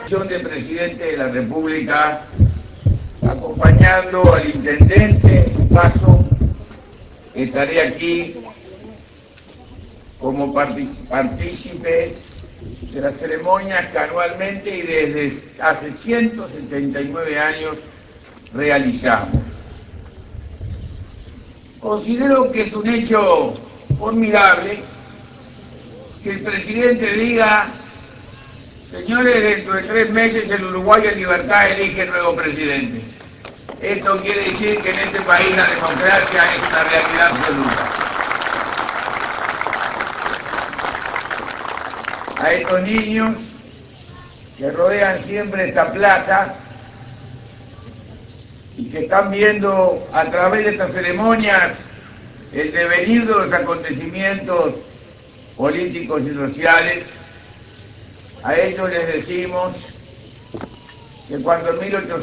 De presidente de la República, acompañando al intendente en su paso. Estaré aquí como partícipe de las ceremonias que anualmente y desde hace 179 años realizamos. Considero que es un hecho formidable que el presidente diga: señores, dentro de 3 meses el Uruguay en libertad elige nuevo presidente. Esto quiere decir que en este país la democracia es una realidad absoluta. A estos niños que rodean siempre esta plaza y que están viendo a través de estas ceremonias el devenir de los acontecimientos políticos y sociales, a ellos les decimos que cuando en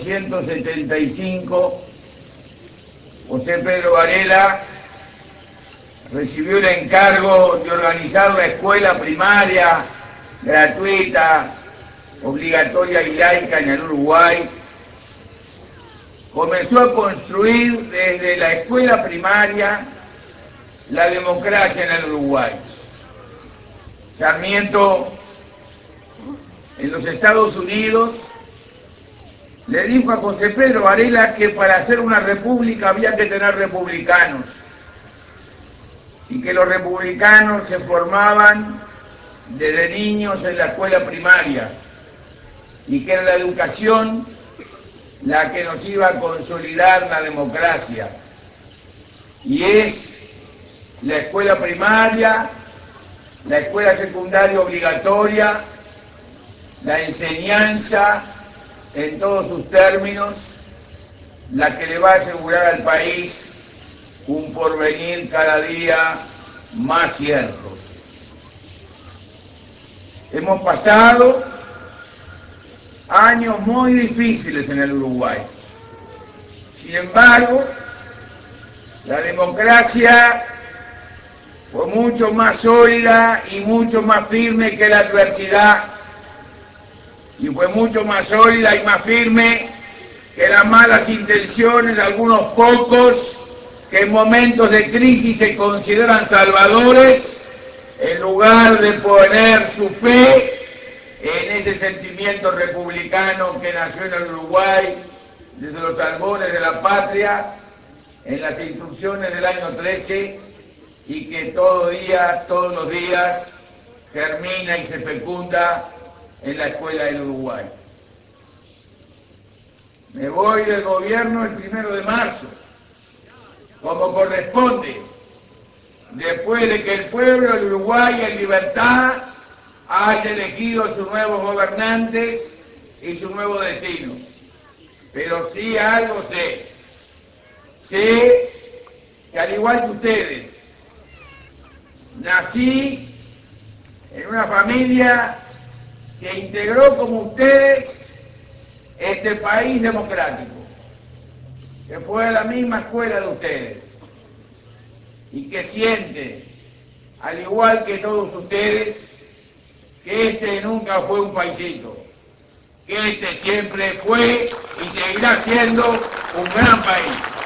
1875 José Pedro Varela recibió el encargo de organizar la escuela primaria gratuita, obligatoria y laica en el Uruguay, comenzó a construir desde la escuela primaria la democracia en el Uruguay. Sarmiento, en los Estados Unidos, le dijo a José Pedro Varela que para hacer una república había que tener republicanos y que los republicanos se formaban desde niños en la escuela primaria y que era la educación la que nos iba a consolidar la democracia. Y es la escuela primaria, la escuela secundaria obligatoria, la enseñanza en todos sus términos, la que le va a asegurar al país un porvenir cada día más cierto. Hemos pasado años muy difíciles en el Uruguay. Sin embargo, la democracia fue mucho más sólida y mucho más firme que la adversidad, y fue mucho más sólida y más firme que las malas intenciones de algunos pocos que en momentos de crisis se consideran salvadores, en lugar de poner su fe en ese sentimiento republicano que nació en el Uruguay desde los albores de la patria, en las instrucciones del año 13, y que todos los días germina y se fecunda en la escuela del Uruguay. Me voy del gobierno el 1 de marzo, como corresponde, después de que el pueblo del Uruguay en libertad haya elegido a sus nuevos gobernantes y su nuevo destino. Pero sí algo sé. Sé que al igual que ustedes, nací en una familia que integró como ustedes este país democrático, que fue a la misma escuela de ustedes y que siente, al igual que todos ustedes, que este nunca fue un paisito, que este siempre fue y seguirá siendo un gran país.